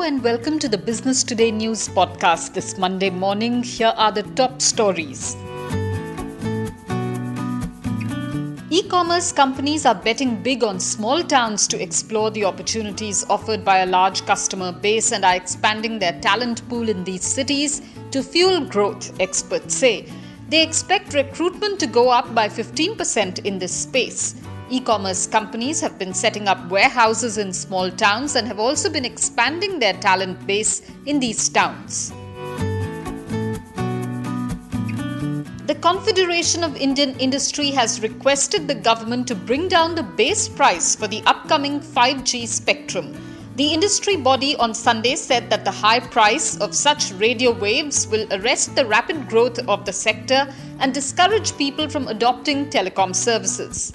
and welcome to the Business Today News podcast this Monday morning. Here are the top stories. E-commerce companies are betting big on small towns to explore the opportunities offered by a large customer base and are expanding their talent pool in these cities to fuel growth, experts say. They expect recruitment to go up by 15% in this space. E-commerce companies have been setting up warehouses in small towns and have also been expanding their talent base in these towns. The Confederation of Indian Industry has requested the government to bring down the base price for the upcoming 5G spectrum. The industry body on Sunday said that the high price of such radio waves will arrest the rapid growth of the sector and discourage people from adopting telecom services.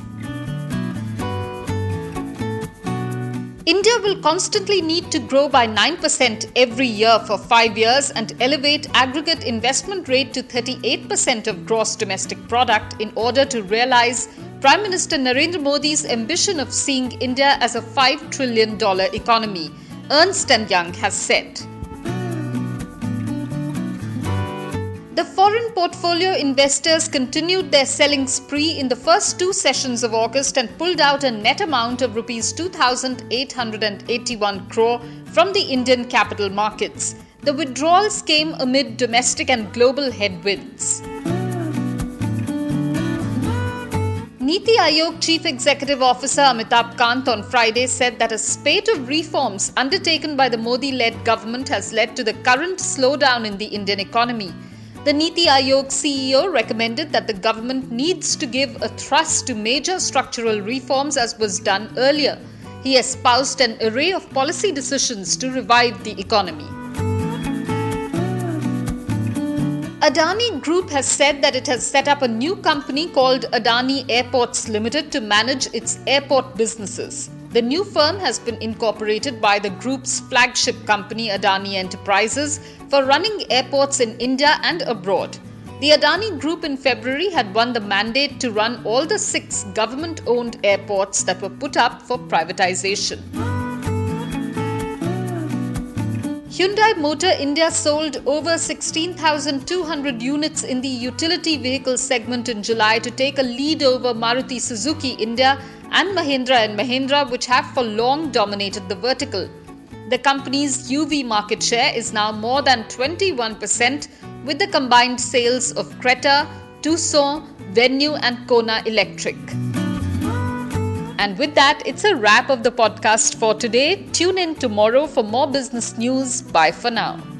India will constantly need to grow by 9% every year for 5 years and elevate aggregate investment rate to 38% of gross domestic product in order to realize Prime Minister Narendra Modi's ambition of seeing India as a $5 trillion economy, Ernst & Young has said. The foreign portfolio investors continued their selling spree in the first two sessions of August and pulled out a net amount of Rs 2,881 crore from the Indian capital markets. The withdrawals came amid domestic and global headwinds. Niti Aayog Chief Executive Officer Amitabh Kant on Friday said that a spate of reforms undertaken by the Modi-led government has led to the current slowdown in the Indian economy. The Niti Aayog CEO recommended that the government needs to give a thrust to major structural reforms as was done earlier. He espoused an array of policy decisions to revive the economy. Adani Group has said that it has set up a new company called Adani Airports Limited to manage its airport businesses. The new firm has been incorporated by the group's flagship company Adani Enterprises for running airports in India and abroad. The Adani Group in February had won the mandate to run all the 6 government-owned airports that were put up for privatization. Hyundai Motor India sold over 16,200 units in the utility vehicle segment in July to take a lead over Maruti Suzuki India and Mahindra, which have for long dominated the vertical. The company's UV market share is now more than 21% with the combined sales of Creta, Tucson, Venue and Kona Electric. And with that, it's a wrap of the podcast for today. Tune in tomorrow for more business news. Bye for now.